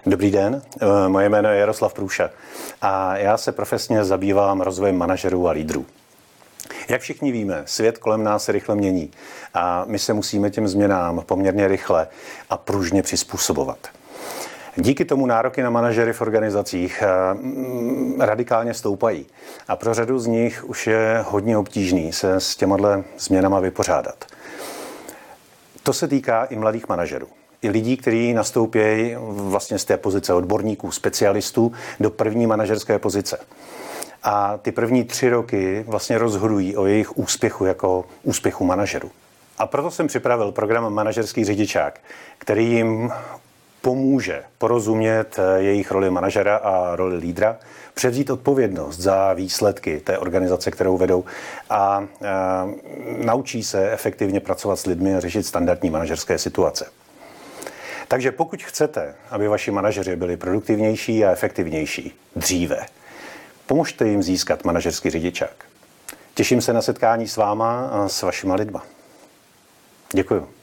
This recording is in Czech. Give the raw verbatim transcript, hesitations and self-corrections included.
Dobrý den, moje jméno je Jaroslav Průša a já se profesně zabývám rozvojem manažerů a lídrů. Jak všichni víme, svět kolem nás se rychle mění a my se musíme těm změnám poměrně rychle a pružně přizpůsobovat. Díky tomu nároky na manažery v organizacích radikálně stoupají a pro řadu z nich už je hodně obtížný se s těmahle změnama vypořádat. To se týká i mladých manažerů. I lidí, kteří nastoupí vlastně z té pozice odborníků, specialistů do první manažerské pozice. A ty první tři roky vlastně rozhodují o jejich úspěchu jako úspěchu manažerů. A proto jsem připravil program Manažerský řidičák, který jim pomůže porozumět jejich roli manažera a roli lídra, převzít odpovědnost za výsledky té organizace, kterou vedou a, a naučí se efektivně pracovat s lidmi a řešit standardní manažerské situace. Takže pokud chcete, aby vaši manažeři byli produktivnější a efektivnější dříve, pomožte jim získat manažerský řidičák. Těším se na setkání s váma a s vašima lidma. Děkuju.